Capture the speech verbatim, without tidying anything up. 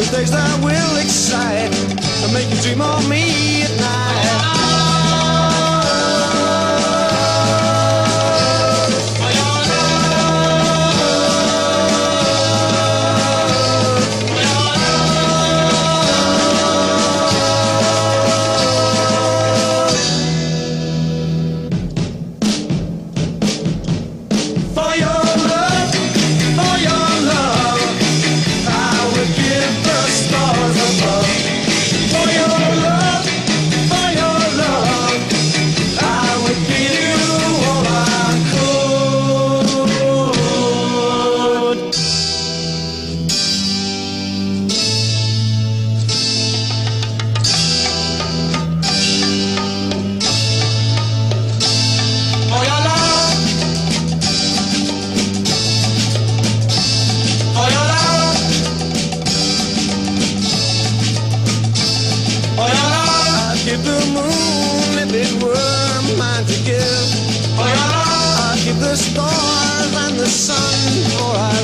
mistakes that will excite and make you dream of me at night. Give the moon if it were mine to give. I'd give the stars and the sun for I